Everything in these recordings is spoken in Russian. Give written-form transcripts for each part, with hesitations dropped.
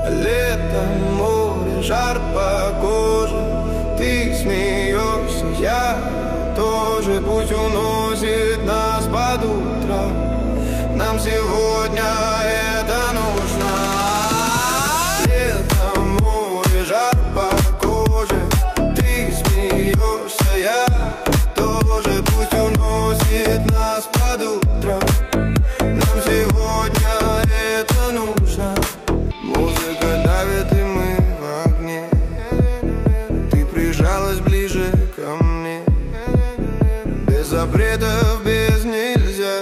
Лето, море, жар по коже. Ты смеешься, я тоже. Пусть уносит нас под утро. Нам сегодня это нужно. Лето, море, жар по коже. Ты смеешься, я тоже. Пусть уносит нас под утро. Нам сегодня это нужно. Музыка давит, и мы в огне. Ты прижалась ближе ко мне. Без запретов, без нельзя.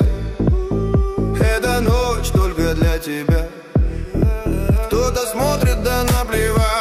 Эта ночь только для тебя. Кто-то смотрит, да наплевать.